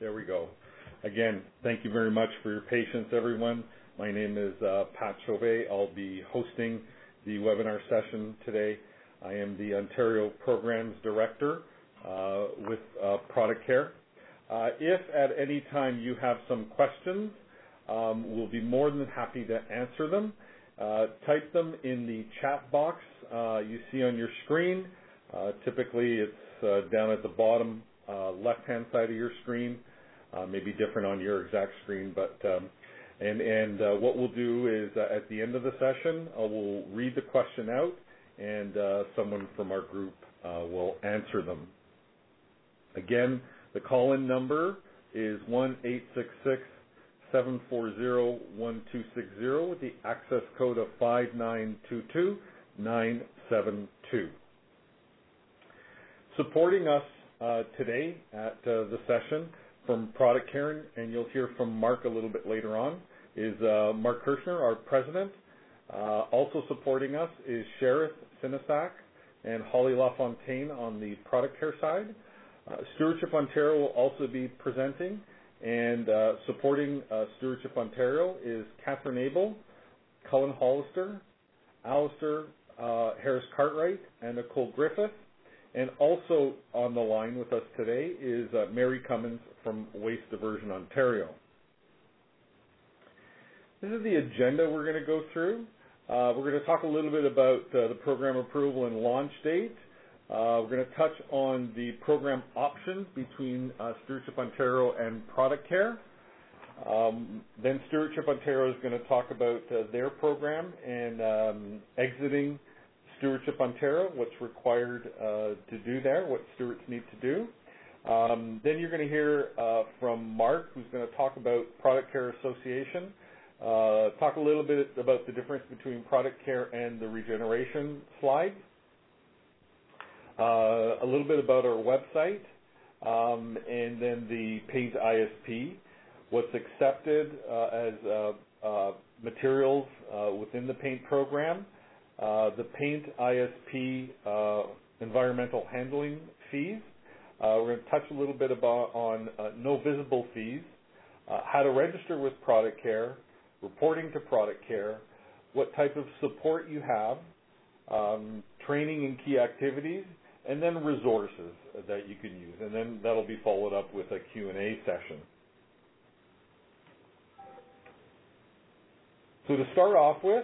There we go. Again, thank you very much for your patience, everyone. My name is Pat Chauvet. I'll be hosting the webinar session today. I am the Ontario Programs Director with Product Care. If at any time you have some questions, we'll be more than happy to answer them. Type them in the chat box you see on your screen. Typically, it's down at the bottom left-hand side of your screen. Maybe different on your exact screen, but what we'll do is at the end of the session, we'll read the question out, and someone from our group will answer them. Again, the call-in number is 1-866-740-1260 with the access code of 5922972. Supporting us today at the session from Product Care, and you'll hear from Mark a little bit later on, is Mark Kirchner, our president. Also supporting us is Sheriff Sinisak and Holly LaFontaine on the Product Care side. Stewardship Ontario will also be presenting, and supporting Stewardship Ontario is Catherine Abel, Cullen Hollister, Alistair Harris-Cartwright, and Nicole Griffith. And also on the line with us today is Mary Cummins from Waste Diversion Ontario. This is the agenda we're going to go through. We're going to talk a little bit about the program approval and launch date. We're going to touch on the program options between Stewardship Ontario and Product Care. Then Stewardship Ontario is going to talk about their program and exiting Stewardship Ontario, what's required to do there, what stewards need to do. Then you're going to hear from Mark, who's going to talk about Product Care Association, talk a little bit about the difference between Product Care and the regeneration slide, a little bit about our website, and then the paint ISP, what's accepted as materials within the paint program, the paint ISP environmental handling fees. We're going to touch a little bit on no visible fees, how to register with Product Care, reporting to Product Care, what type of support you have, training and key activities, and then resources that you can use. And then that'll be followed up with a Q&A session. So to start off with,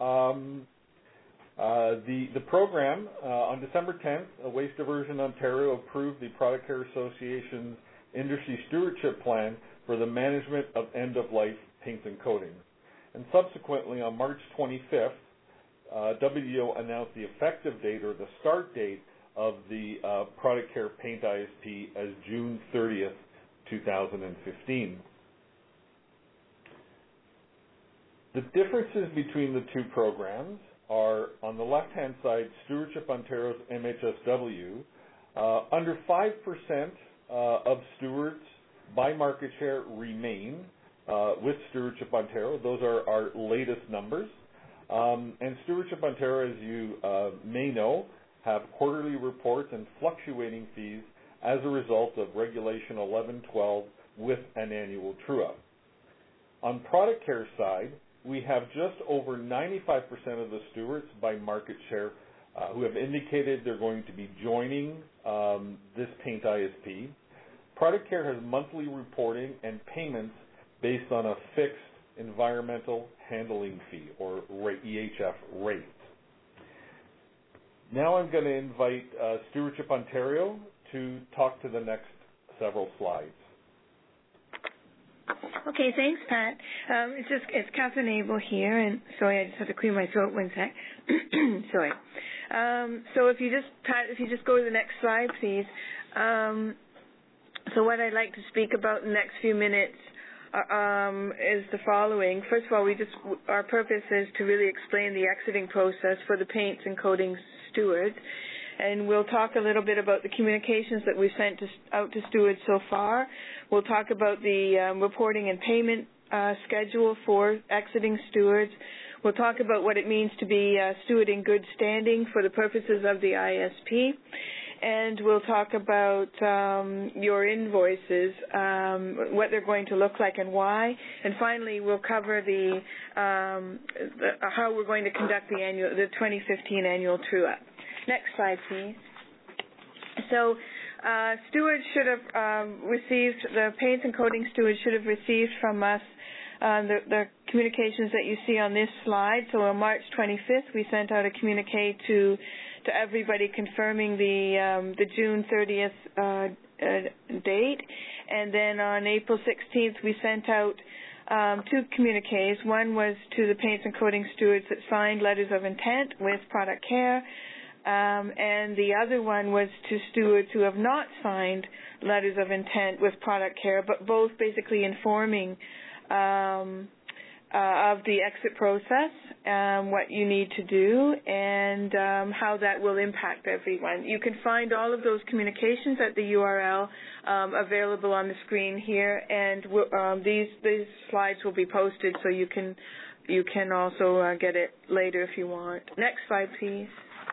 the program, on December 10th, Waste Diversion Ontario approved the Product Care Association's Industry Stewardship Plan for the management of end-of-life paints and coatings. And subsequently, on March 25th, WDO announced the effective date or the start date of the Product Care Paint ISP as June 30th, 2015. The differences between the two programs are, on the left-hand side, Stewardship Ontario's MHSW. Under 5% of stewards by market share remain with Stewardship Ontario. Those are our latest numbers. And Stewardship Ontario, as you may know, have quarterly reports and fluctuating fees as a result of Regulation 1112 with an annual true-up. On Product Care side, we have just over 95% of the stewards by market share who have indicated they're going to be joining this paint ISP. Product Care has monthly reporting and payments based on a fixed environmental handling fee, or EHF rate. Now I'm going to invite Stewardship Ontario to talk to the next several slides. Okay, thanks, Pat. It's Catherine Abel here, and sorry, I just have to clear my throat 1 sec. Sorry. So if you just go to the next slide, please. So what I'd like to speak about in the next few minutes is the following. First of all, our purpose is to really explain the exiting process for the paints and coatings stewards, and we'll talk a little bit about the communications that we've sent out to stewards so far. We'll talk about the reporting and payment schedule for exiting stewards. We'll talk about what it means to be a steward in good standing for the purposes of the ISP. and we'll talk about your invoices, what they're going to look like and why. And finally, we'll cover how we're going to conduct the 2015 annual true-up. Next slide, please. So stewards should have received, the paints and coatings stewards should have received from us the communications that you see on this slide. So on March 25th, we sent out a communique to everybody confirming the June 30th date. And then on April 16th, we sent out two communiques. One was to the paints and coatings stewards that signed letters of intent with Product Care. And the other one was to stewards who have not signed letters of intent with Product Care, but both basically informing of the exit process, what you need to do, and how that will impact everyone. You can find all of those communications at the URL available on the screen here, and these slides will be posted, so you can also get it later if you want. Next slide, please.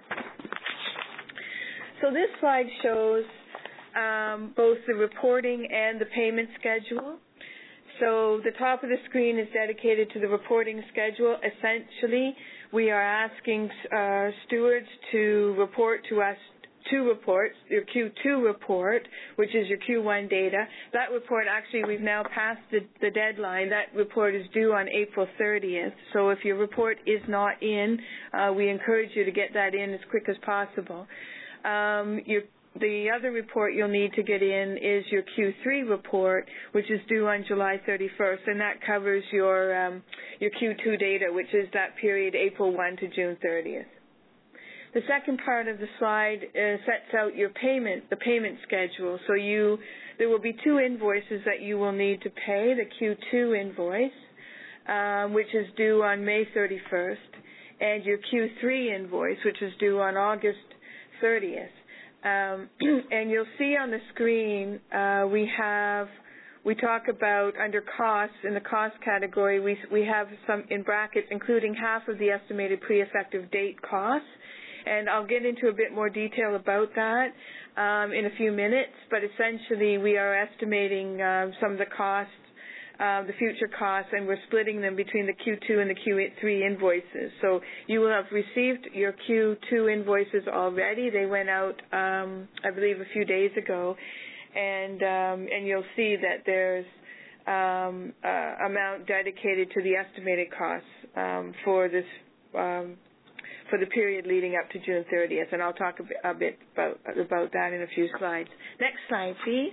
So this slide shows both the reporting and the payment schedule. So the top of the screen is dedicated to the reporting schedule. Essentially, we are asking stewards to report to us two reports, your Q2 report, which is your Q1 data. That report, actually, we've now passed the deadline. That report is due on April 30th. So if your report is not in, we encourage you to get that in as quick as possible. The other report you'll need to get in is your Q3 report, which is due on July 31st, and that covers your Q2 data, which is that period April 1 to June 30th. The second part of the slide sets out your the payment schedule. So there will be two invoices that you will need to pay, the Q2 invoice, which is due on May 31st, and your Q3 invoice, which is due on August 30th. And you'll see on the screen we talk about under costs, in the cost category, we have some in brackets including half of the estimated pre-effective date costs, and I'll get into a bit more detail about that in a few minutes, but essentially we are estimating some of the costs, the future costs, and we're splitting them between the Q2 and the Q3 invoices. So you will have received your Q2 invoices already. They went out, I believe, a few days ago, and you'll see that there's amount dedicated to the estimated costs for this for the period leading up to June 30th, and I'll talk a bit about that in a few slides. Next slide, please.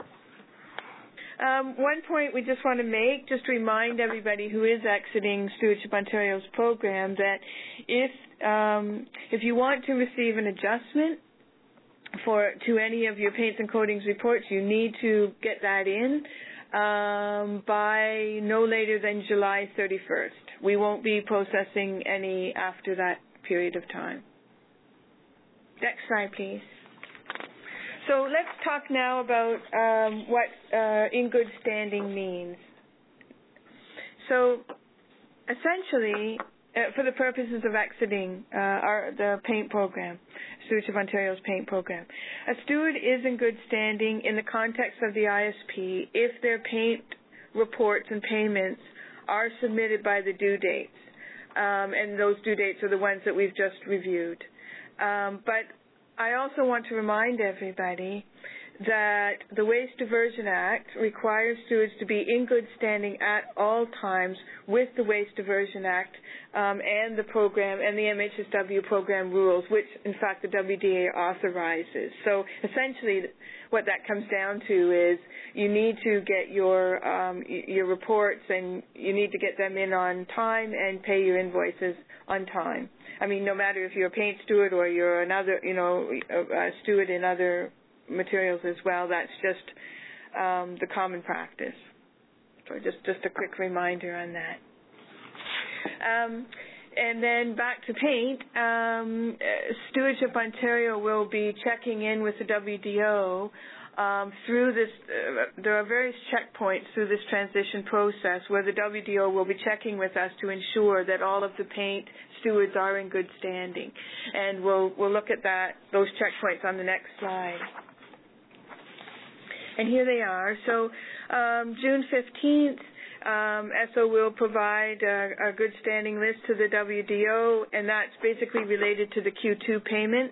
One point we just want to make, just to remind everybody who is exiting Stewardship Ontario's program, that if you want to receive an adjustment to any of your paints and coatings reports, you need to get that in by no later than July 31st. We won't be processing any after that period of time. Next slide, please. So let's talk now about what in good standing means. So essentially, for the purposes of exiting the paint program, Stewardship Ontario's paint program, a steward is in good standing in the context of the ISP if their paint reports and payments are submitted by the due dates. And those due dates are the ones that we've just reviewed. But I also want to remind everybody that the Waste Diversion Act requires stewards to be in good standing at all times with the Waste Diversion Act and the program and the MHSW program rules, which in fact the WDA authorizes. So essentially what that comes down to is you need to get your reports, and you need to get them in on time and pay your invoices on time. I mean, no matter if you're a paint steward or you're another, a steward in other materials as well, that's just the common practice. So just a quick reminder on that. And then back to paint, Stewardship Ontario will be checking in with the WDO through this, there are various checkpoints through this transition process where the WDO will be checking with us to ensure that all of the paint stewards are in good standing. And we'll look at those checkpoints on the next slide. And here they are. So June 15th, ESSO will provide a good standing list to the WDO, and that's basically related to the Q2 payments.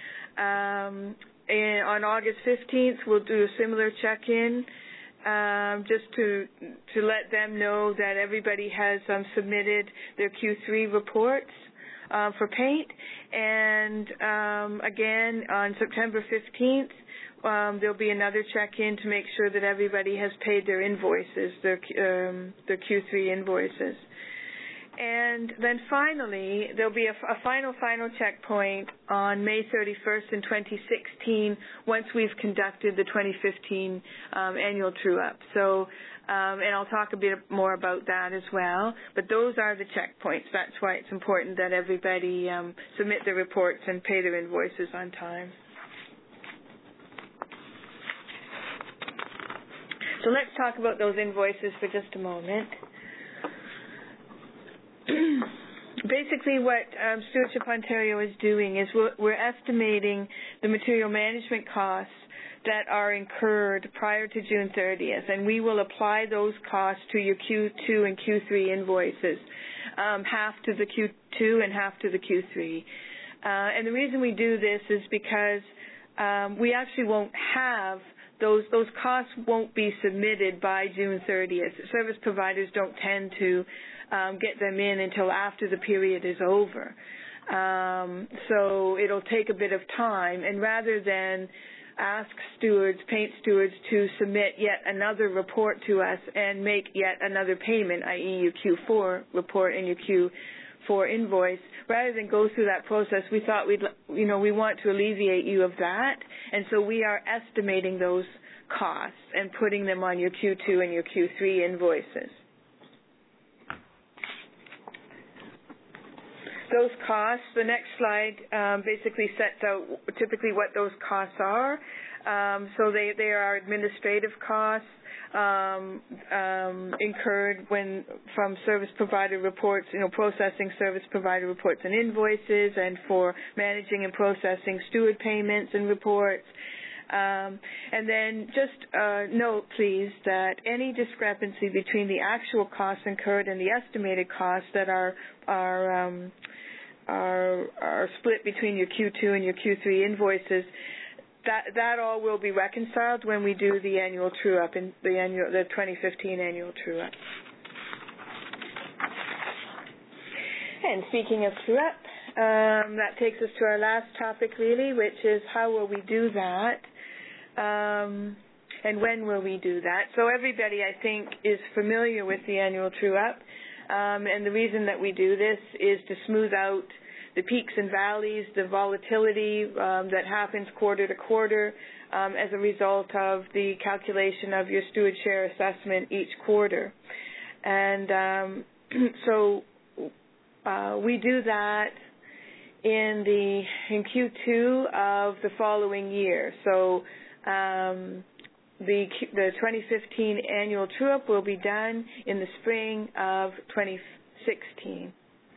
And on August 15th, we'll do a similar check-in just to let them know that everybody has submitted their Q3 reports for paint. And again, on September 15th, there'll be another check-in to make sure that everybody has paid their invoices, their Q3 invoices. And then finally, there'll be a final checkpoint on May 31st in 2016 once we've conducted the 2015 annual true-up. So, and I'll talk a bit more about that as well. But those are the checkpoints. That's why it's important that everybody submit their reports and pay their invoices on time. So let's talk about those invoices for just a moment. Basically what Stewardship Ontario is doing is we're estimating the material management costs that are incurred prior to June 30th, and we will apply those costs to your Q2 and Q3 invoices, half to the Q2 and half to the Q3. And the reason we do this is because we actually won't have those costs won't be submitted by June 30th. Service providers don't tend to get them in until after the period is over. So it'll take a bit of time, and rather than ask paint stewards to submit yet another report to us and make yet another payment, i.e. your Q4 report and your Q4 invoice, rather than go through that process, we thought we want to alleviate you of that, and so we are estimating those costs and putting them on your Q2 and your Q3 invoices. Those costs, the next slide basically sets out typically what those costs are. So they are administrative costs incurred from service provider reports, processing service provider reports and invoices, and for managing and processing steward payments and reports. And then just note, please, that any discrepancy between the actual costs incurred and the estimated costs that are split between your Q2 and your Q3 invoices, that all will be reconciled when we do the annual true-up, in the 2015 annual true-up. And speaking of true-up, that takes us to our last topic, really, which is how will we do that, and when will we do that. So everybody, I think, is familiar with the annual true-up, and the reason that we do this is to smooth out the peaks and valleys, the volatility that happens quarter to quarter as a result of the calculation of your steward share assessment each quarter. And so we do that in Q2 of the following year. So the 2015 annual true-up will be done in the spring of 2016.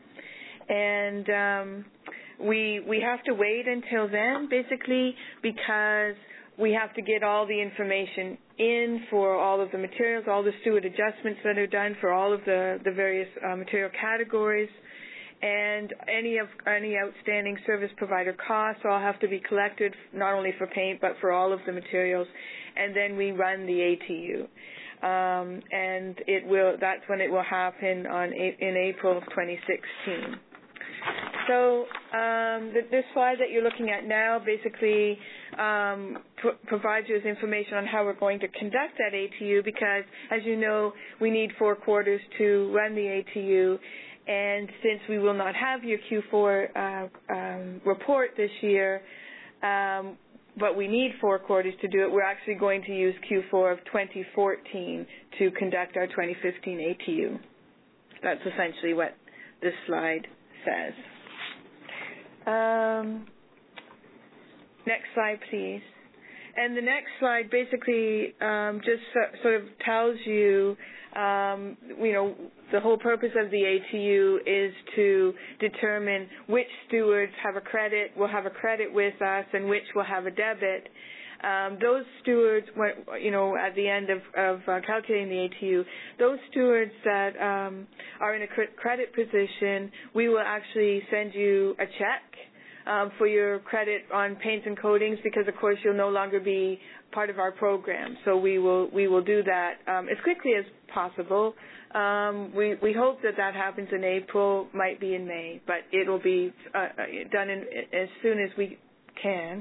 And we have to wait until then, basically, because we have to get all the information in for all of the materials, all the steward adjustments that are done for all of the various material categories, and any outstanding service provider costs all have to be collected, not only for paint but for all of the materials, and then we run the ATU. And that's when it will happen in April of 2016. So this slide that you're looking at now basically provides you with information on how we're going to conduct that ATU, because, as you know, we need 4 quarters to run the ATU, and since we will not have your Q4 report this year, but we need 4 quarters to do it, we're actually going to use Q4 of 2014 to conduct our 2015 ATU. That's essentially what this slide says. Next slide, please. And the next slide basically just sort of tells you, the whole purpose of the ATU is to determine which stewards will have a credit with us and which will have a debit. Those stewards, at the end of calculating the ATU, those stewards that are in a credit position, we will actually send you a check for your credit on paints and coatings, because of course you'll no longer be part of our program. So we will do that as quickly as possible. We hope that happens in April, might be in May, but it'll be done as soon as we can.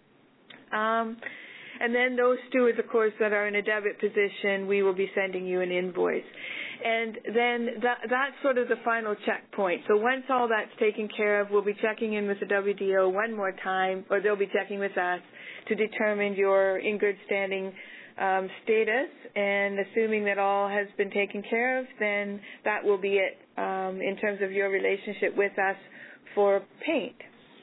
And then those stewards, of course, that are in a debit position, we will be sending you an invoice. And then that's sort of the final checkpoint. So once all that's taken care of, we'll be checking in with the WDO one more time, or they'll be checking with us to determine your in good standing status. And assuming that all has been taken care of, then that will be it in terms of your relationship with us for paint.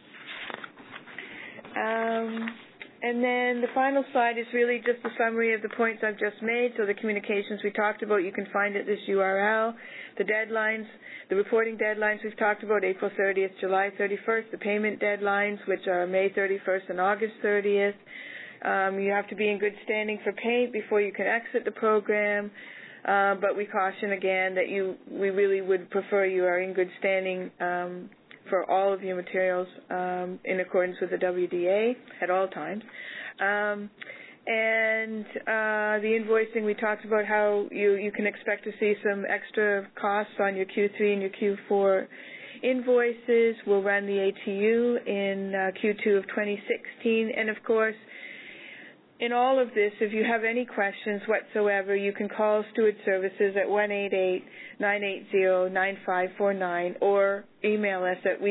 And then the final slide is really just a summary of the points I've just made. So the communications we talked about, you can find at this URL. The deadlines, the reporting deadlines we've talked about, April 30th, July 31st. The payment deadlines, which are May 31st and August 30th. You have to be in good standing for paint before you can exit the program. But we caution again that we really would prefer you are in good standing for all of your materials in accordance with the WDA at all times. And the invoicing, we talked about how you can expect to see some extra costs on your Q3 and your Q4 invoices. We'll run the ATU in Q2 of 2016. And, of course, in all of this, if you have any questions whatsoever, you can call Steward Services at 1-888-980-9549 or email us at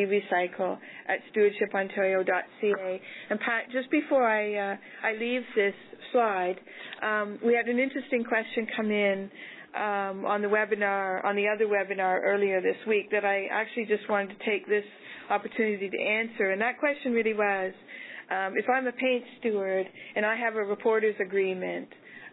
werecycle@stewardshipontario.ca. And Pat, just before I leave this slide, we had an interesting question come in on the other webinar earlier this week that I actually just wanted to take this opportunity to answer. And that question really was, if I'm a paint steward and I have a reporter's agreement,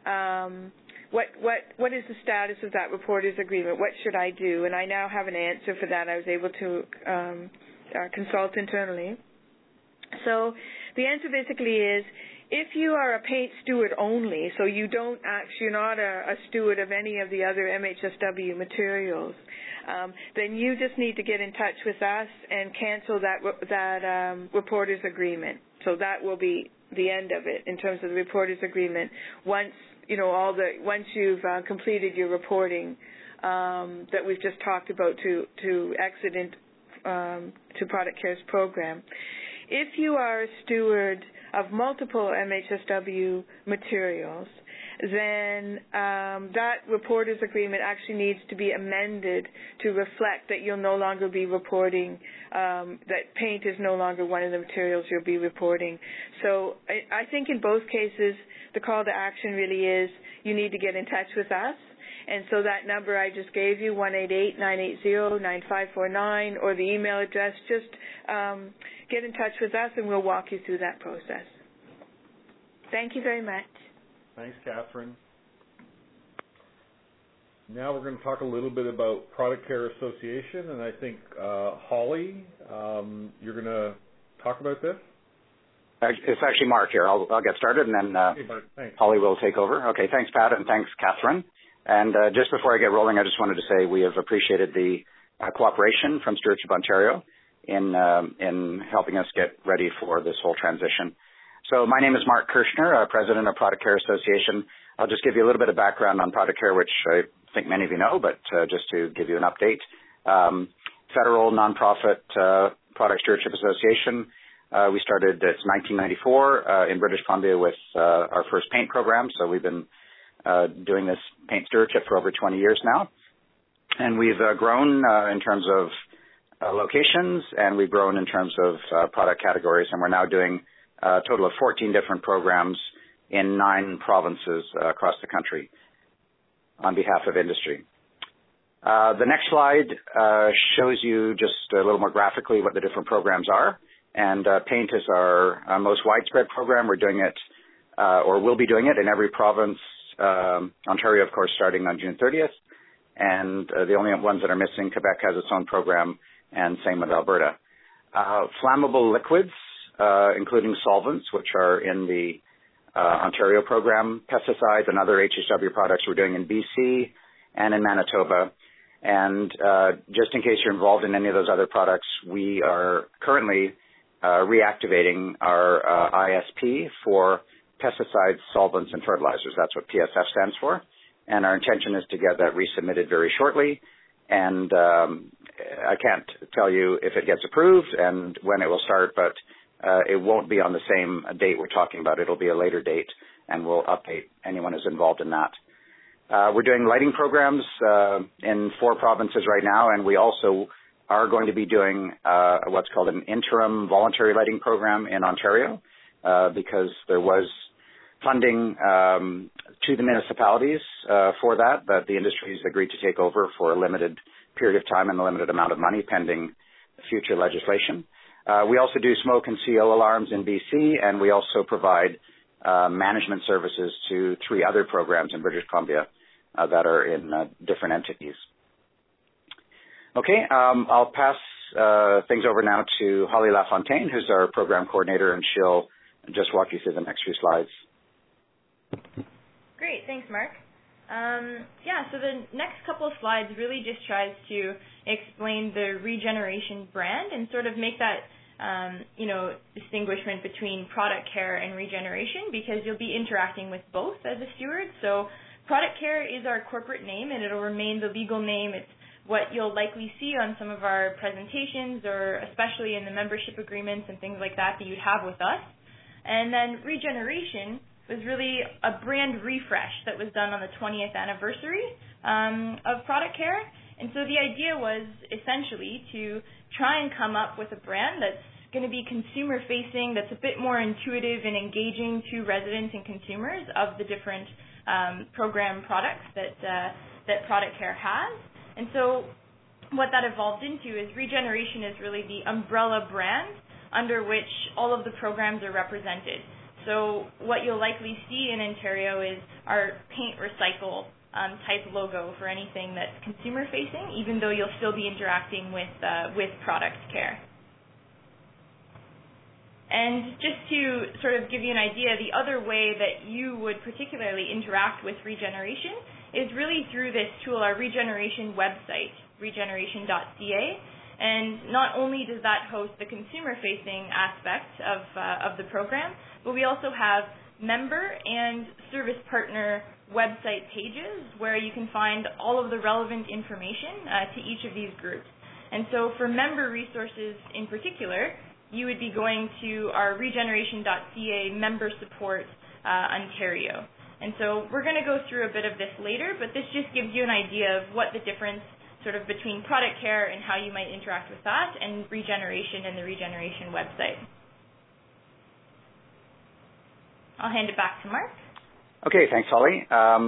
what is the status of that reporter's agreement? What should I do? And I now have an answer for that. I was able to consult internally. So the answer basically is, if you are a paint steward only, so you're not a steward of any of the other MHSW materials, then you just need to get in touch with us and cancel that reporter's agreement. So that will be the end of it in terms of the reporter's agreement. Once you've completed your reporting that we've just talked about to exit to Product Care's program. If you are a steward of multiple MHSW materials, then that reporter's agreement actually needs to be amended to reflect that you'll no longer be reporting, that paint is no longer one of the materials you'll be reporting. So I think in both cases, the call to action really is you need to get in touch with us. And so that number I just gave you, 1-888-980-9549, or the email address, just get in touch with us and we'll walk you through that process. Thank you very much. Thanks, Catherine. Now we're going to talk a little bit about Product Care Association, and I think, Holly, you're going to talk about this? It's actually Mark here. I'll get started, and then hey, Mark, Holly will take over. Okay, thanks, Pat, and thanks, Catherine. And just before I get rolling, I just wanted to say we have appreciated the cooperation from Stewardship Ontario in helping us get ready for this whole transition. So my name is Mark Kirshner, President of Product Care Association. I'll just give you a little bit of background on Product Care, which I think many of you know, but just to give you an update. Federal nonprofit Product Stewardship Association. We started, it's 1994 in British Columbia with our first paint program. So we've been doing this paint stewardship for over 20 years now. And we've grown in terms of locations, and we've grown in terms of product categories, and we're now doing a total of 14 different programs in 9 provinces across the country on behalf of industry. The next slide shows you just a little more graphically what the different programs are. And paint is our most widespread program. We're doing it or will be doing it in every province. Ontario, of course, starting on June 30th. And the only ones that are missing, Quebec has its own program, and same with Alberta. Flammable liquids, including solvents, which are in the Ontario program, pesticides and other HHW products we're doing in BC and in Manitoba. And just in case you're involved in any of those other products, we are currently reactivating our ISP for pesticides, solvents, and fertilizers. That's what PSF stands for. And our intention is to get that resubmitted very shortly. And I can't tell you if it gets approved and when it will start, but it won't be on the same date we're talking about. It'll be a later date, and we'll update anyone who's involved in that. We're doing lighting programs in 4 provinces right now, and we also are going to be doing what's called an interim voluntary lighting program in Ontario because there was funding to the municipalities for that the industries agreed to take over for a limited period of time and a limited amount of money pending future legislation. We also do smoke and CO alarms in BC, and we also provide management services to 3 other programs in British Columbia that are in different entities. Okay, I'll pass things over now to Holly Lafontaine, who's our program coordinator, and she'll just walk you through the next few slides. Great, thanks, Mark. So the next couple of slides really just tries to explain the Regeneration brand and sort of make that, distinguishment between product care and regeneration, because you'll be interacting with both as a steward. So product care is our corporate name, and it'll remain the legal name. It's what you'll likely see on some of our presentations, or especially in the membership agreements and things like that you'd have with us. And then Regeneration was really a brand refresh that was done on the 20th anniversary of Product Care. And so the idea was essentially to try and come up with a brand that's going to be consumer-facing, that's a bit more intuitive and engaging to residents and consumers of the different program products that Product Care has. And so what that evolved into is Regeneration is really the umbrella brand under which all of the programs are represented. So what you'll likely see in Ontario is our paint recycle type logo for anything that's consumer-facing, even though you'll still be interacting with product care. And just to sort of give you an idea, the other way that you would particularly interact with Regeneration is really through this tool, our Regeneration website, regeneration.ca. And not only does that host the consumer-facing aspect of the program, but we also have member and service partner website pages where you can find all of the relevant information to each of these groups. And so for member resources in particular, you would be going to our regeneration.ca member support Ontario. And so we're going to go through a bit of this later, but this just gives you an idea of what the difference sort of between product care and how you might interact with that and Regeneration and the Regeneration website. I'll hand it back to Mark. Okay, thanks, Holly.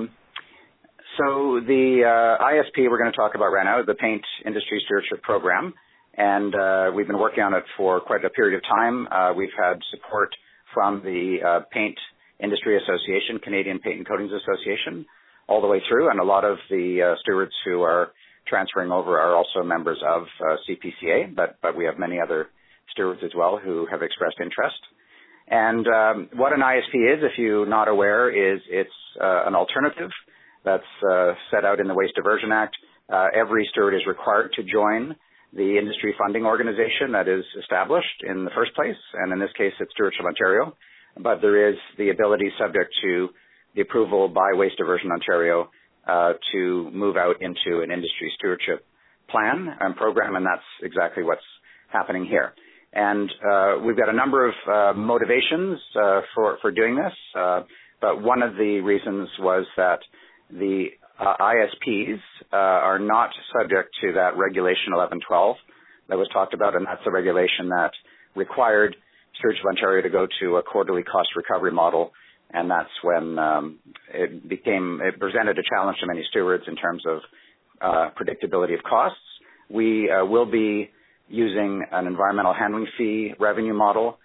So the ISP we're going to talk about right now is the Paint Industry Stewardship Program, and we've been working on it for quite a period of time. We've had support from the Paint Industry Association, Canadian Paint and Coatings Association, all the way through, and a lot of the stewards who are transferring over are also members of CPCA, but we have many other stewards as well who have expressed interest. And what an ISP is, if you're not aware, is it's an alternative that's set out in the Waste Diversion Act. Every steward is required to join the industry funding organization that is established in the first place, and in this case it's Stewardship Ontario, but there is the ability, subject to the approval by Waste Diversion Ontario, to move out into an industry stewardship plan and program, and that's exactly what's happening here. And we've got a number of motivations for doing this, but one of the reasons was that the ISPs are not subject to that Regulation 1112 that was talked about, and that's the regulation that required Stewardship Ontario to go to a quarterly cost recovery model, and that's when it presented a challenge to many stewards in terms of predictability of costs. We will be using an environmental handling fee revenue model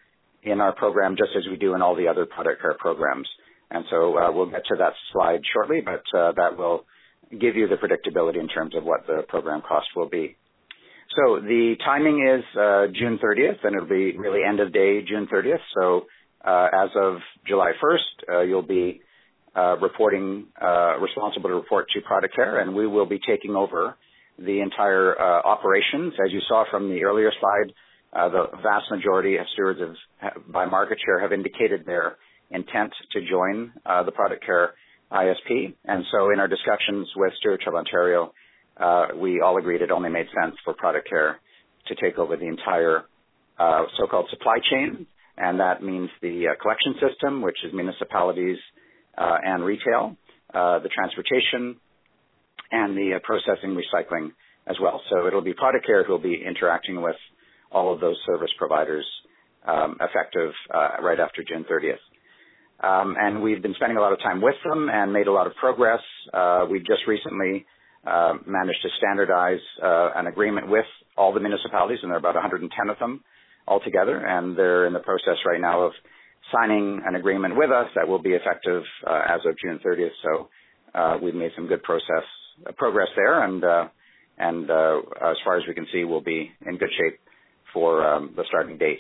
in our program, just as we do in all the other product care programs. And so we'll get to that slide shortly, but that will give you the predictability in terms of what the program cost will be. So the timing is June 30th, and it'll be really end of day June 30th. So as of July 1st, you'll be responsible to report to Product Care, and we will be taking over the entire operations. As you saw from the earlier slide, the vast majority of stewards by market share have indicated their intent to join the Product Care ISP. And so in our discussions with Stewardship Ontario, we all agreed it only made sense for Product Care to take over the entire so-called supply chain, and that means the collection system, which is municipalities and retail, the transportation, and the processing, recycling as well. So it'll be Product Care who will be interacting with all of those service providers effective right after June 30th. And we've been spending a lot of time with them and made a lot of progress. We just recently managed to standardize an agreement with all the municipalities, and there are about 110 of them altogether, and they're in the process right now of signing an agreement with us that will be effective as of June 30th. So we've made some good progress there, and as far as we can see, we'll be in good shape for the starting date.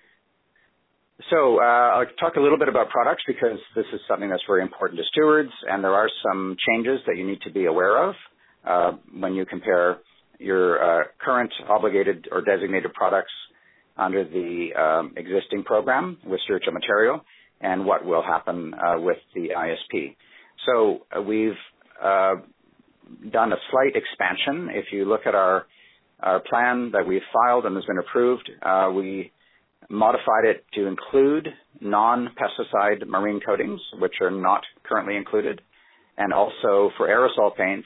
So I'll talk a little bit about products because this is something that's very important to stewards, and there are some changes that you need to be aware of when you compare your current obligated or designated products under the existing program with Stewardship Ontario and what will happen with the ISP. So we've done a slight expansion. If you look at our plan that we've filed and has been approved, we modified it to include non-pesticide marine coatings, which are not currently included. And also for aerosol paints,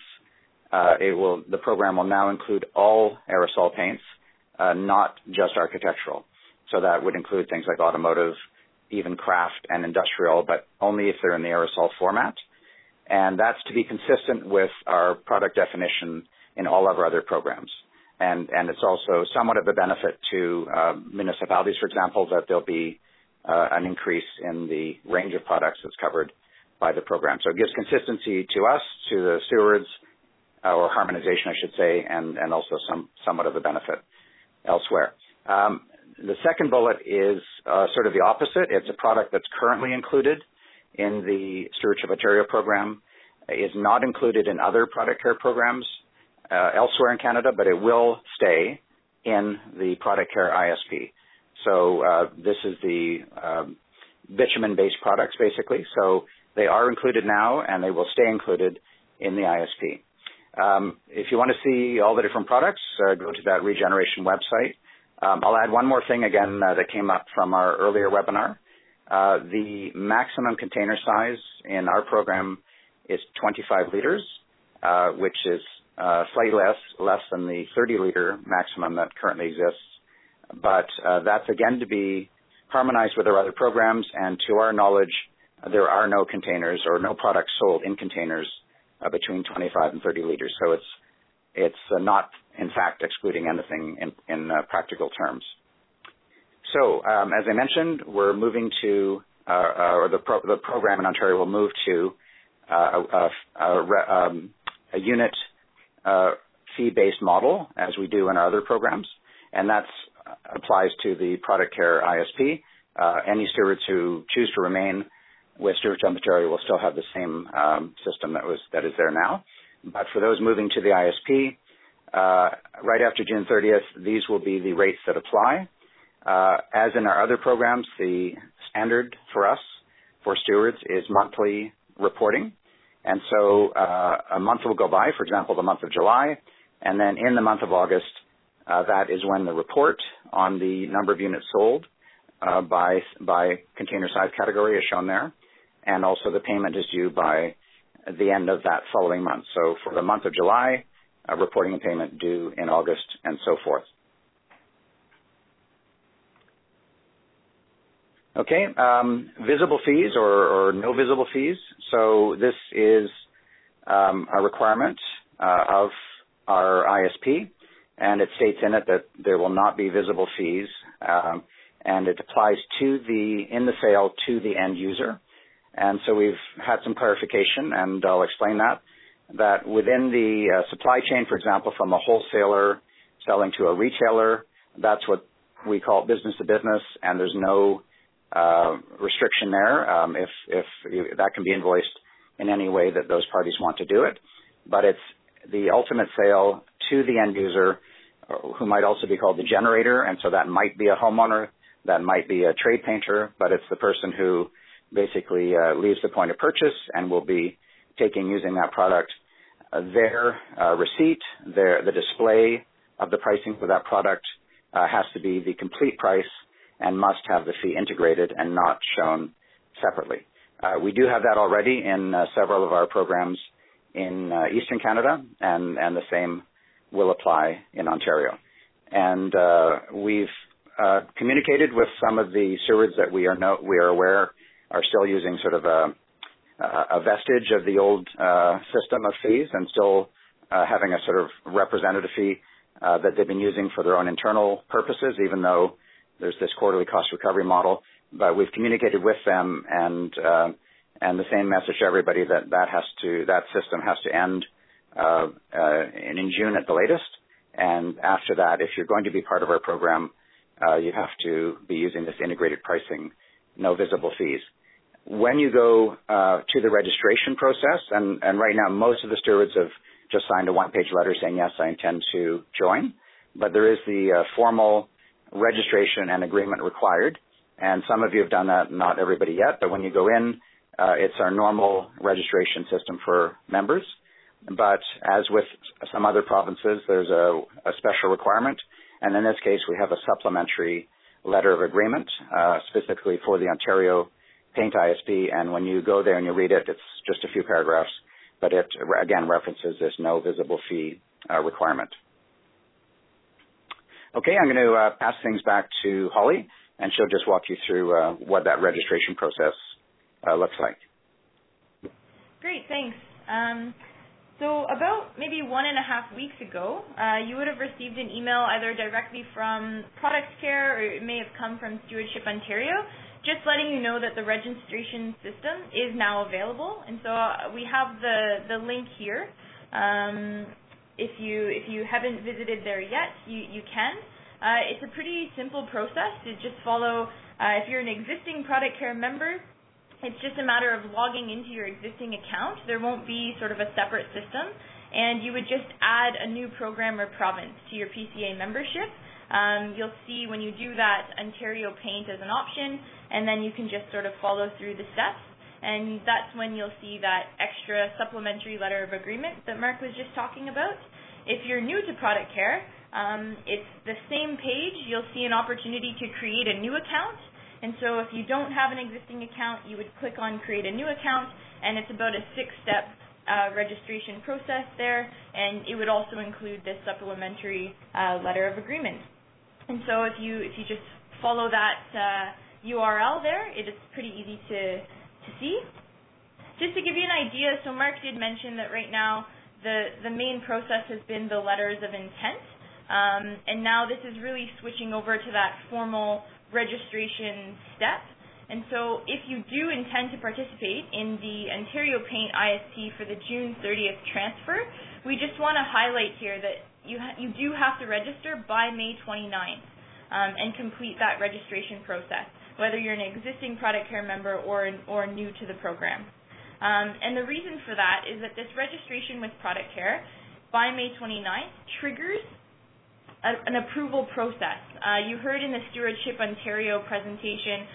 the program will now include all aerosol paints, not just architectural. So that would include things like automotive, even craft and industrial, but only if they're in the aerosol format. And that's to be consistent with our product definition in all of our other programs. And it's also somewhat of a benefit to municipalities, for example, that there'll be an increase in the range of products that's covered by the program. So it gives consistency to us, to the stewards, or harmonization, I should say, and also somewhat of a benefit elsewhere. The second bullet is sort of the opposite. It's a product that's currently included in the Stewardship Ontario program, is not included in other product care programs elsewhere in Canada, but it will stay in the Product Care ISP. So this is the bitumen-based products, basically. So they are included now, and they will stay included in the ISP. If you want to see all the different products, go to that regeneration website. I'll add one more thing again that came up from our earlier webinar. The maximum container size in our program is 25 liters, which is slightly less than the 30-liter maximum that currently exists. But that's, again, to be harmonized with our other programs, and to our knowledge, there are no containers or no products sold in containers between 25 and 30 liters. So it's not, in fact, excluding anything in practical terms. So as I mentioned, we're moving to, or the program in Ontario will move to a unit fee-based model, as we do in our other programs, and that applies to the Product Care ISP. Any stewards who choose to remain with Stewardship Ontario will still have the same system that is there now. But for those moving to the ISP, right after June 30th, these will be the rates that apply. As in our other programs, the standard for us, for stewards, is monthly reporting. And so a month will go by, for example, the month of July, and then in the month of August, that is when the report on the number of units sold by container size category is shown there, and also the payment is due by the end of that following month. So for the month of July, reporting and payment due in August, and so forth. Okay, visible fees or no visible fees. So this is a requirement of our ISP, and it states in it that there will not be visible fees. and it applies in the sale to the end user. And so we've had some clarification, and I'll explain that within the supply chain, for example, from a wholesaler selling to a retailer, that's what we call business to business, and there's no restriction there. That can be invoiced in any way that those parties want to do it. But it's the ultimate sale to the end user, who might also be called the generator, and so that might be a homeowner, that might be a trade painter, but it's the person who basically leaves the point of purchase and will be using that product. Their receipt, the display of the pricing for that product has to be the complete price and must have the fee integrated and not shown separately. We do have that already in several of our programs in Eastern Canada, and the same will apply in Ontario. And we've communicated with some of the stewards that we are aware are still using sort of a vestige of the old system of fees and still having a sort of representative fee that they've been using for their own internal purposes, even though there's this quarterly cost recovery model. But we've communicated with them, and the same message to everybody that system has to end in June at the latest. And after that, if you're going to be part of our program, you have to be using this integrated pricing, no visible fees. When you go to the registration process, and right now most of the stewards have just signed a one-page letter saying, yes, I intend to join, but there is the formal registration and agreement required, and some of you have done that, not everybody yet, but when you go in, it's our normal registration system for members. But as with some other provinces, there's a special requirement, and in this case, we have a supplementary letter of agreement specifically for the Ontario Paint ISP, and when you go there and you read it, it's just a few paragraphs, but it, again, references this no visible fee requirement. Okay, I'm going to pass things back to Holly, and she'll just walk you through what that registration process looks like. Great, thanks. So about maybe 1.5 weeks ago, you would have received an email either directly from Product Care, or it may have come from Stewardship Ontario, just letting you know that the registration system is now available. And so we have the link here. If you haven't visited there yet, you can. It's a pretty simple process to just follow. If you're an existing Product Care member, it's just a matter of logging into your existing account. There won't be sort of a separate system, and you would just add a new program or province to your PCA membership. You'll see when you do that Ontario Paint as an option, and then you can just sort of follow through the steps, and that's when you'll see that extra supplementary letter of agreement that Mark was just talking about. If you're new to Product Care, it's the same page. You'll see an opportunity to create a new account. And so if you don't have an existing account, you would click on Create a New Account, and it's about a 6-step registration process there, and it would also include this supplementary letter of agreement. And so if you just follow that URL there, it is pretty easy to see. Just to give you an idea, so Mark did mention that right now the main process has been the letters of intent, and now this is really switching over to that formal registration step. And so if you do intend to participate in the Ontario Paint ISP for the June 30th transfer, we just want to highlight here that you do have to register by May 29th and complete that registration process, whether you're an existing Product Care member or new to the program. And the reason for that is that this registration with Product Care by May 29th triggers an approval process. You heard in the Stewardship Ontario presentation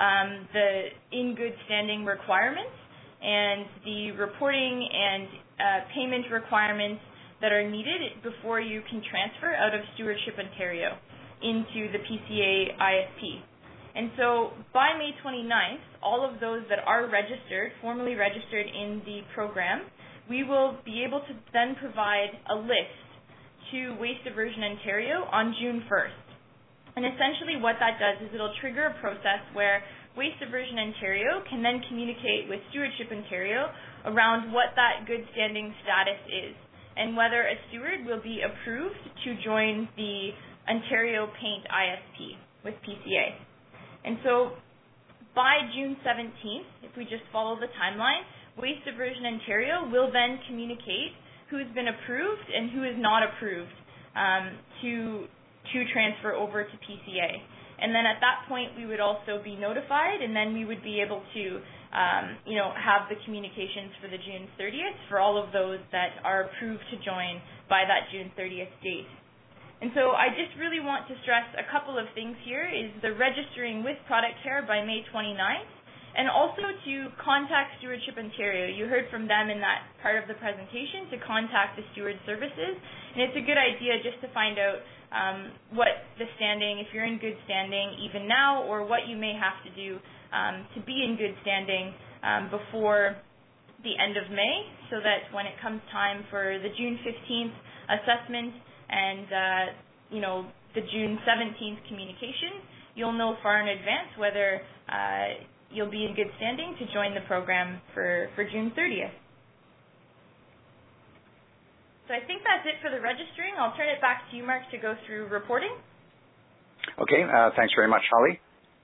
the in good standing requirements and the reporting and payment requirements that are needed before you can transfer out of Stewardship Ontario into the PCA ISP. And so by May 29th, all of those that are registered, formally registered in the program, we will be able to then provide a list to Waste Diversion Ontario on June 1st. And essentially what that does is it'll trigger a process where Waste Diversion Ontario can then communicate with Stewardship Ontario around what that good standing status is and whether a steward will be approved to join the Ontario Paint ISP with PCA. And so by June 17th, if we just follow the timeline, Waste Diversion Ontario will then communicate who's been approved and who is not approved to transfer over to PCA. And then at that point, we would also be notified, and then we would be able to, have the communications for the June 30th for all of those that are approved to join by that June 30th date. And so I just really want to stress a couple of things here is the registering with Product Care by May 29th, and also to contact Stewardship Ontario. You heard from them in that part of the presentation to contact the steward services, and it's a good idea just to find out what the standing, if you're in good standing even now, or what you may have to do to be in good standing before the end of May, so that when it comes time for the June 15th assessment and the June 17th communication, you'll know far in advance whether you'll be in good standing to join the program for June 30th. So I think that's it for the registering. I'll turn it back to you, Mark, to go through reporting. Okay, thanks very much, Holly.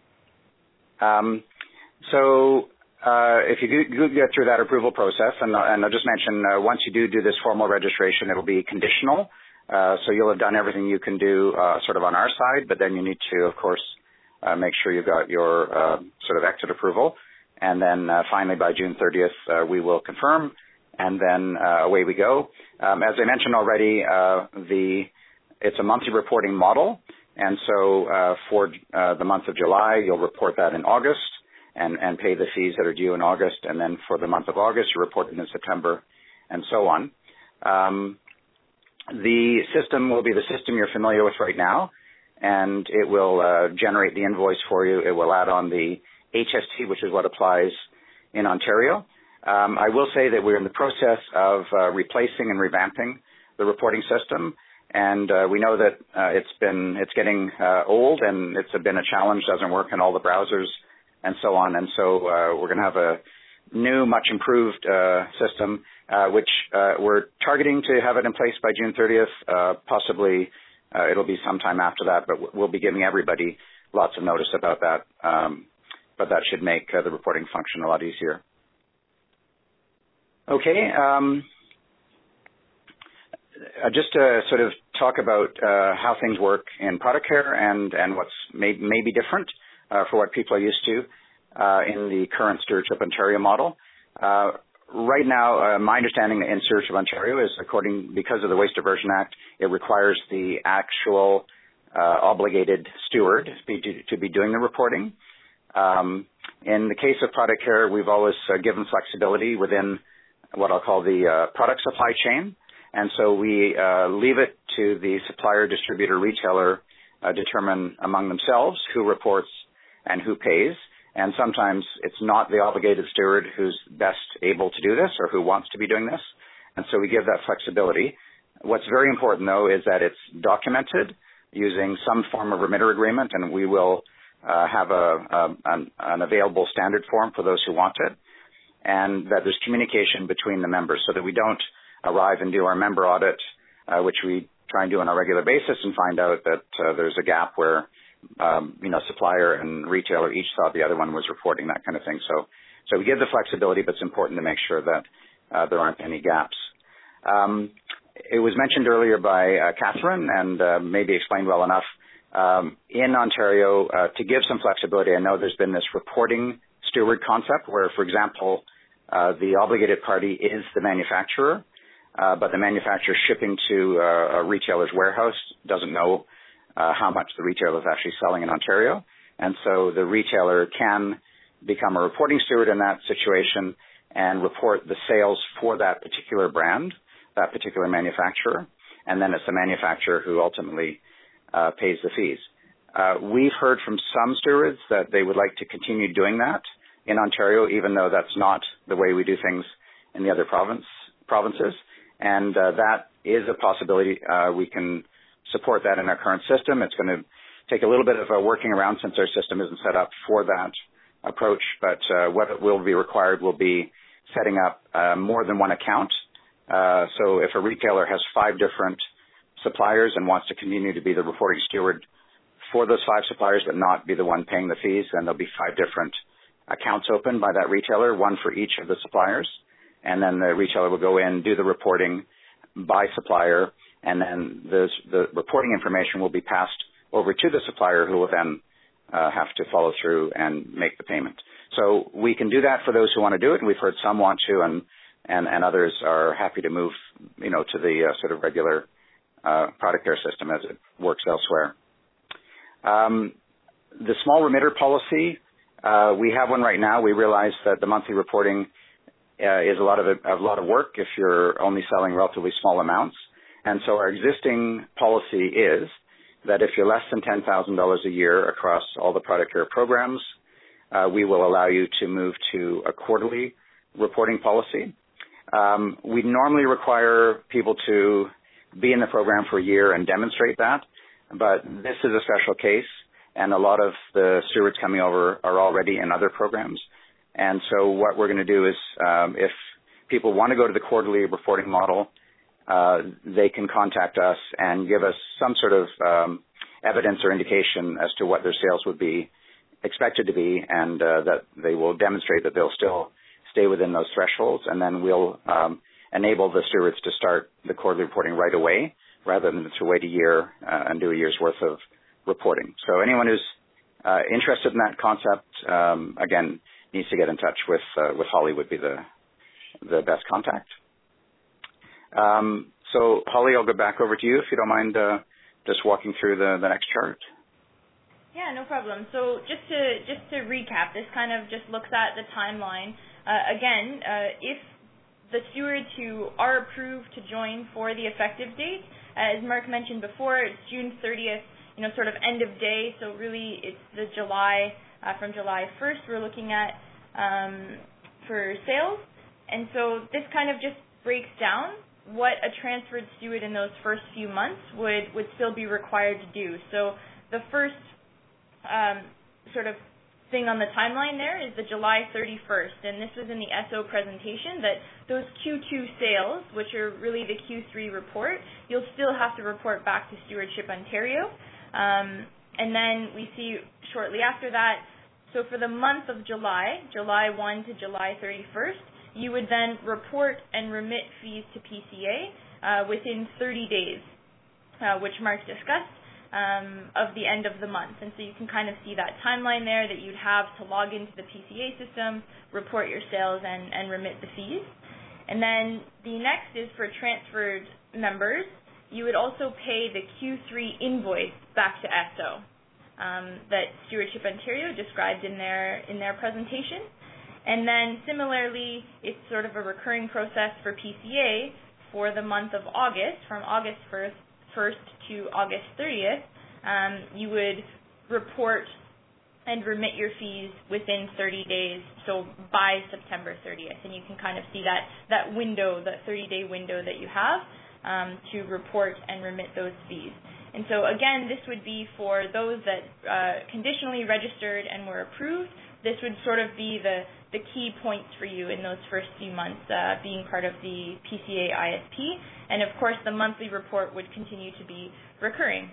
If you do get through that approval process, and I'll just mention, once you do this formal registration, it'll be conditional. So you'll have done everything you can do sort of on our side, but then you need to, of course, make sure you've got your sort of exit approval. And then finally, by June 30th, we will confirm, and then away we go. As I mentioned already, it's a monthly reporting model, and so for the month of July, you'll report that in August and pay the fees that are due in August, and then for the month of August, you report it in September, and so on. The system will be the system you're familiar with right now, and it will generate the invoice for you. It will add on the HST, which is what applies in Ontario. I will say that we're in the process of replacing and revamping the reporting system, and we know that it's getting old, and it's been a challenge, doesn't work in all the browsers, and so on. And so we're going to have a new, much improved system, which we're targeting to have it in place by June 30th. Possibly it'll be sometime after that, but we'll be giving everybody lots of notice about that. But that should make the reporting function a lot easier. Okay. Just to sort of talk about how things work in Product Care and what's maybe different for what people are used to in the current Stewardship Ontario model. Right now, my understanding in Stewardship Ontario is because of the Waste Diversion Act, it requires the actual obligated steward to be doing the reporting. In the case of Product Care, we've always given flexibility within what I'll call the product supply chain. And so we leave it to the supplier, distributor, retailer determine among themselves who reports and who pays. And sometimes it's not the obligated steward who's best able to do this or who wants to be doing this. And so we give that flexibility. What's very important, though, is that it's documented using some form of remitter agreement, and we will have an available standard form for those who want it, and that there's communication between the members so that we don't arrive and do our member audit, which we try and do on a regular basis, and find out that there's a gap where supplier and retailer each thought the other one was reporting, that kind of thing. So we give the flexibility, but it's important to make sure that there aren't any gaps. It was mentioned earlier by Catherine, and maybe explained well enough. In Ontario, to give some flexibility, I know there's been this reporting steward concept where, for example, the obligated party is the manufacturer, but the manufacturer shipping to a retailer's warehouse doesn't know how much the retailer is actually selling in Ontario. And so the retailer can become a reporting steward in that situation and report the sales for that particular brand, that particular manufacturer, and then it's the manufacturer who ultimately pays the fees. We've heard from some stewards that they would like to continue doing that in Ontario, even though that's not the way we do things in the other provinces. And that is a possibility. We can support that in our current system. It's going to take a little bit of a working around since our system isn't set up for that approach, but what will be required will be setting up more than one account. So if a retailer has 5 different suppliers and wants to continue to be the reporting steward for those 5 suppliers but not be the one paying the fees, then there'll be 5 different accounts opened by that retailer, one for each of the suppliers. And then the retailer will go in, do the reporting by supplier, and then the reporting information will be passed over to the supplier, who will then have to follow through and make the payment. So we can do that for those who want to do it, and we've heard some want to, and others are happy to move, to the sort of regular product care system as it works elsewhere. The small remitter policy, we have one right now. We realize that the monthly reporting is a lot of work if you're only selling relatively small amounts. And so our existing policy is that if you're less than $10,000 a year across all the product care programs, we will allow you to move to a quarterly reporting policy. We normally require people to be in the program for a year and demonstrate that, but this is a special case, and a lot of the stewards coming over are already in other programs. And so what we're going to do is if people want to go to the quarterly reporting model, they can contact us and give us some sort of evidence or indication as to what their sales would be expected to be, and that they will demonstrate that they'll still stay within those thresholds, and then we'll enable the stewards to start the quarterly reporting right away rather than to wait a year and do a year's worth of reporting. So anyone who's interested in that concept, again, needs to get in touch with Holly would be the best contact. So Holly, I'll go back over to you if you don't mind just walking through the next chart. Yeah, no problem. So just to recap, this kind of just looks at the timeline. Again, if the stewards who are approved to join for the effective date, as Mark mentioned before, it's June 30th, sort of end of day. So really, it's the July from July 1st we're looking at for sales, and so this kind of just breaks down what a transferred steward in those first few months would still be required to do. So the first sort of thing on the timeline there is the July 31st, and this was in the SO presentation that those Q2 sales, which are really the Q3 report, you'll still have to report back to Stewardship Ontario. And then we see shortly after that, so for the month of July 1 to July 31st, you would then report and remit fees to PCA within 30 days, which Mark discussed, of the end of the month. And so you can kind of see that timeline there that you'd have to log into the PCA system, report your sales, and remit the fees. And then the next is for transferred members. You would also pay the Q3 invoice back to SO that Stewardship Ontario described in their presentation. And then similarly, it's sort of a recurring process for PCA for the month of August, from August 1st to August 30th. You would report and remit your fees within 30 days, so by September 30th. And you can kind of see that window, that 30-day window that you have to report and remit those fees. And so again, this would be for those that conditionally registered and were approved. This would sort of be the key points for you in those first few months being part of the PCA ISP. And of course, the monthly report would continue to be recurring.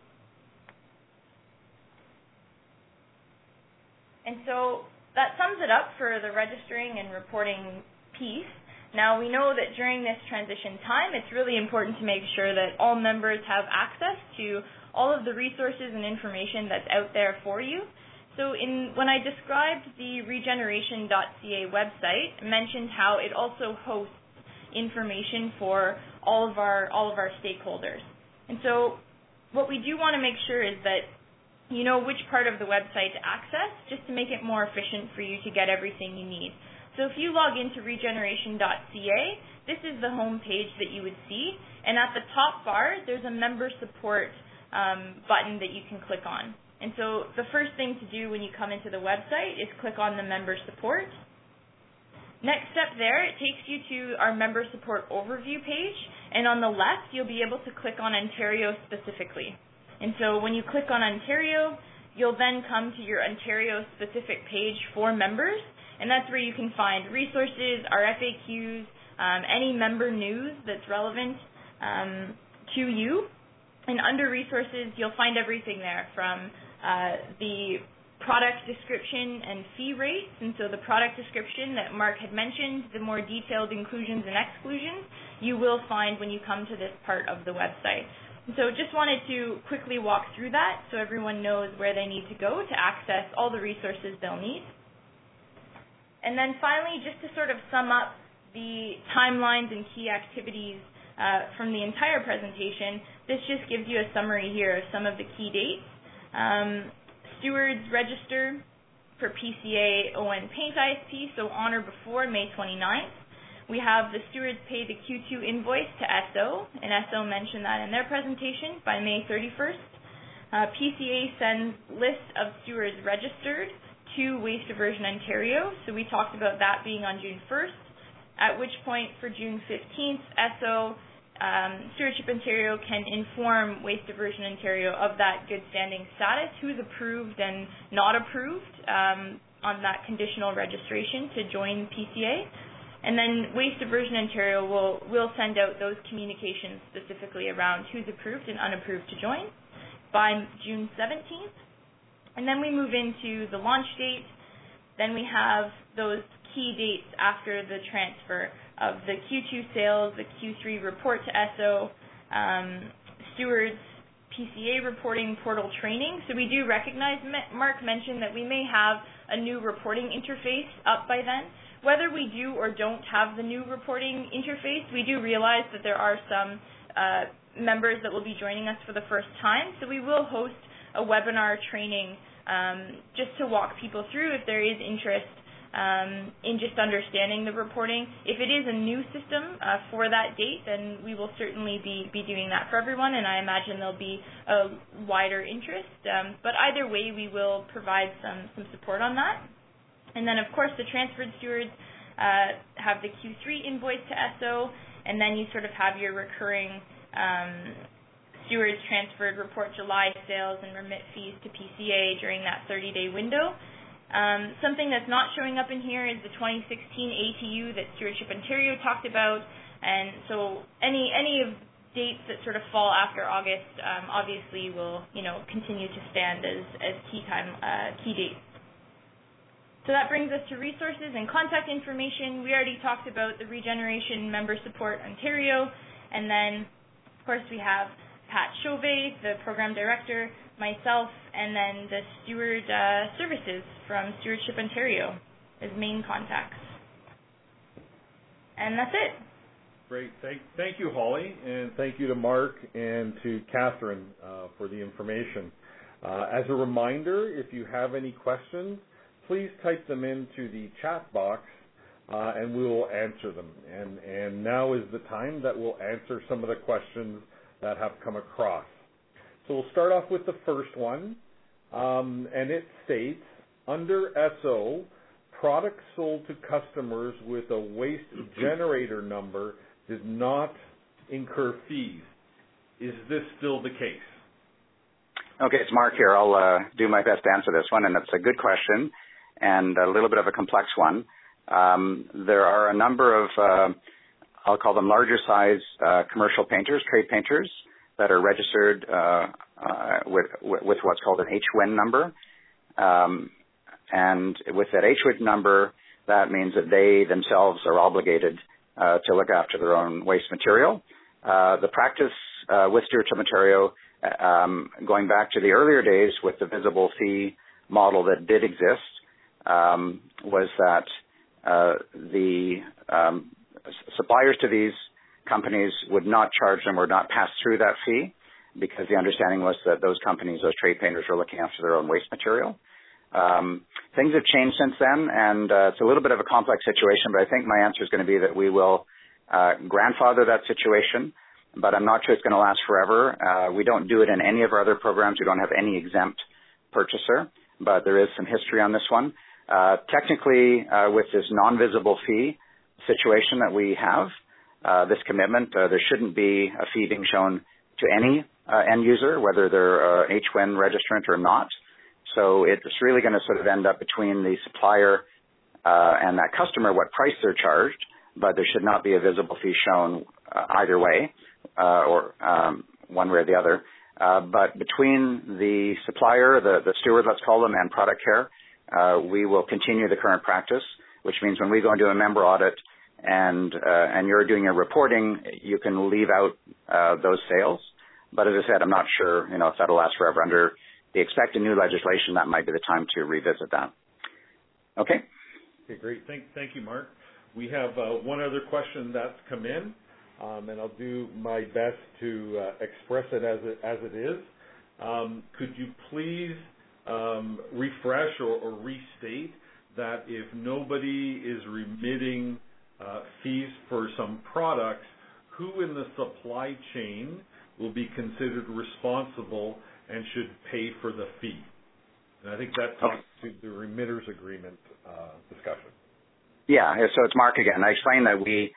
And so that sums it up for the registering and reporting piece. Now, we know that during this transition time, it's really important to make sure that all members have access to all of the resources and information that's out there for you. So when I described the regeneration.ca website, I mentioned how it also hosts information for all of our stakeholders. And so what we do want to make sure is that you know which part of the website to access, just to make it more efficient for you to get everything you need. So if you log into regeneration.ca, this is the home page that you would see, and at the top bar, there's a member support button that you can click on. And so the first thing to do when you come into the website is click on the member support. Next step there, it takes you to our member support overview page, and on the left, you'll be able to click on Ontario specifically. And so when you click on Ontario, you'll then come to your Ontario specific page for members, and that's where you can find resources, our FAQs, any member news that's relevant to you. And under resources, you'll find everything there from the product description and fee rates. And so the product description that Mark had mentioned, the more detailed inclusions and exclusions, you will find when you come to this part of the website. And so just wanted to quickly walk through that so everyone knows where they need to go to access all the resources they'll need. And then finally, just to sort of sum up the timelines and key activities from the entire presentation, this just gives you a summary here of some of the key dates. Stewards register for PCA ON Paint ISP, so on or before May 29th. We have the stewards pay the Q2 invoice to SO, and SO mentioned that in their presentation, by May 31st. PCA sends list of stewards registered to Waste Diversion Ontario, so we talked about that being on June 1st, at which point for June 15th, SO, Stewardship Ontario can inform Waste Diversion Ontario of that good standing status, who's approved and not approved on that conditional registration to join PCA. And then Waste Diversion Ontario will send out those communications specifically around who's approved and unapproved to join by June 17th. And then we move into the launch date. Then we have those key dates after the transfer of the Q2 sales, the Q3 report to SO, stewards, PCA reporting, portal training. So we do recognize, Mark mentioned that we may have a new reporting interface up by then. Whether we do or don't have the new reporting interface, we do realize that there are some members that will be joining us for the first time. So we will host a webinar training just to walk people through if there is interest in just understanding the reporting. If it is a new system for that date, then we will certainly be doing that for everyone, and I imagine there'll be a wider interest. But either way, we will provide some support on that. And then, of course, the transferred stewards have the Q3 invoice to SO, and then you sort of have your recurring stewards transferred report July sales and remit fees to PCA during that 30-day window. Something that's not showing up in here is the 2016 ATU that Stewardship Ontario talked about, and so any of dates that sort of fall after August obviously will continue to stand as key dates. So that brings us to resources and contact information. We already talked about the Regeneration Member Support Ontario, and then of course we have Pat Chauvet, the Program Director, myself, and then the Steward Services from Stewardship Ontario as main contacts. And that's it. Great. Thank you, Holly, and thank you to Mark and to Catherine for the information. As a reminder, if you have any questions, please type them into the chat box and we will answer them. And now is the time that we'll answer some of the questions that have come across. So we'll start off with the first one, and it states, under SO, products sold to customers with a waste generator number did not incur fees. Is this still the case? Okay, it's Mark here. I'll do my best to answer this one, and it's a good question and a little bit of a complex one. There are a number of, I'll call them larger size commercial painters, trade painters, that are registered with what's called an HWIN number. And with that HWIN number, that means that they themselves are obligated to look after their own waste material. The practice with Stewardship Ontario, going back to the earlier days with the visible fee model that did exist, was that the suppliers to these companies would not charge them or not pass through that fee, because the understanding was that those companies, those trade painters, were looking after their own waste material. Things have changed since then, and it's a little bit of a complex situation, but I think my answer is going to be that we will grandfather that situation, but I'm not sure it's going to last forever. We don't do it in any of our other programs. We don't have any exempt purchaser, but there is some history on this one. Technically, with this non-visible fee situation that we have, this commitment, there shouldn't be a fee being shown to any end user, whether they're HWIN registrant or not. So it's really going to sort of end up between the supplier and that customer what price they're charged, but there should not be a visible fee shown either way or one way or the other. But between the supplier, the steward, let's call them, and Product Care, we will continue the current practice, which means when we go and do a member audit and you're doing your reporting, you can leave out those sales. But as I said, I'm not sure, if that'll last forever. Under the expected new legislation, that might be the time to revisit that. Okay? Okay, great. Thank you, Mark. We have one other question that's come in, and I'll do my best to express it as it is. Could you please refresh or restate that if nobody is remitting fees for some products, who in the supply chain will be considered responsible and should pay for the fee? And I think that talks to the remitters agreement discussion. Yeah, so it's Mark again. I explained that we,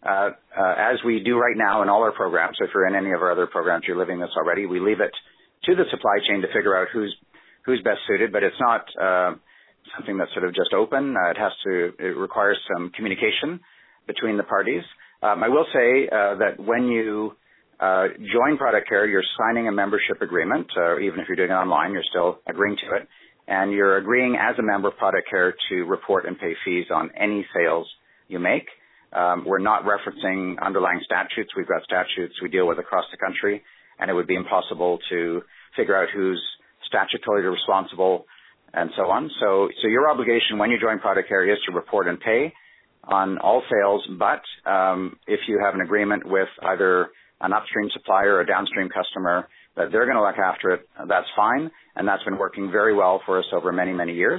as we do right now in all our programs, so if you're in any of our other programs, you're living this already, we leave it to the supply chain to figure out who's best suited, but it's not something that's sort of just open. It requires some communication between the parties. I will say that when you join Product Care, you're signing a membership agreement, even if you're doing it online, you're still agreeing to it. And you're agreeing as a member of Product Care to report and pay fees on any sales you make. We're not referencing underlying statutes. We've got statutes we deal with across the country, and it would be impossible to figure out who's statutorily responsible and so on. So your obligation when you join Product Care is to report and pay on all sales, but if you have an agreement with either an upstream supplier or a downstream customer that they're going to look after it, that's fine, and that's been working very well for us over many, many years.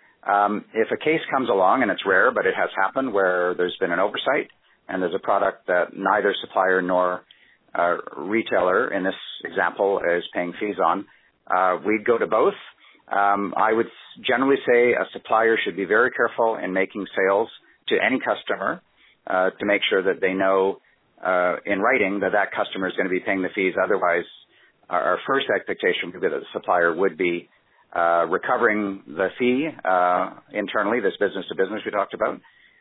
If a case comes along, and it's rare, but it has happened, where there's been an oversight and there's a product that neither supplier nor retailer, in this example, is paying fees on, we'd go to both. I would generally say a supplier should be very careful in making sales to any customer to make sure that they know in writing that customer is going to be paying the fees. Otherwise, our first expectation would be that the supplier would be recovering the fee internally, this business to business we talked about.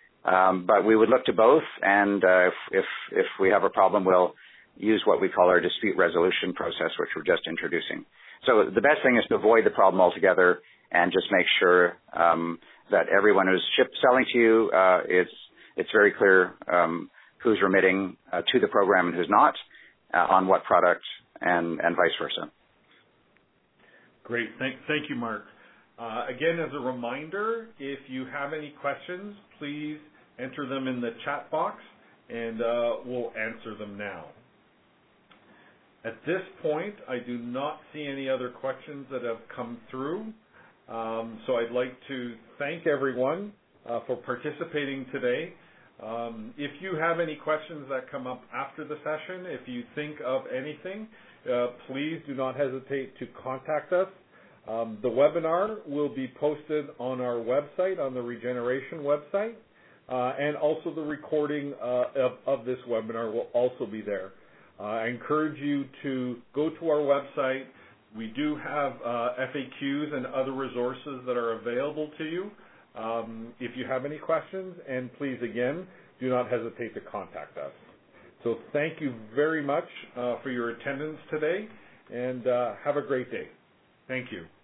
But we would look to both, and if we have a problem, we'll use what we call our dispute resolution process, which we're just introducing. So the best thing is to avoid the problem altogether and just make sure that everyone who's selling to you, it's very clear who's remitting to the program and who's not, on what product, and vice versa. Great. Thank you, Mark. Again, as a reminder, if you have any questions, please enter them in the chat box, and we'll answer them now. At this point, I do not see any other questions that have come through, so I'd like to thank everyone for participating today. If you have any questions that come up after the session, if you think of anything, please do not hesitate to contact us. The webinar will be posted on our website, on the Regeneration website, and also the recording of this webinar will also be there. I encourage you to go to our website. We do have FAQs and other resources that are available to you if you have any questions, and please, again, do not hesitate to contact us. So thank you very much for your attendance today, and have a great day. Thank you.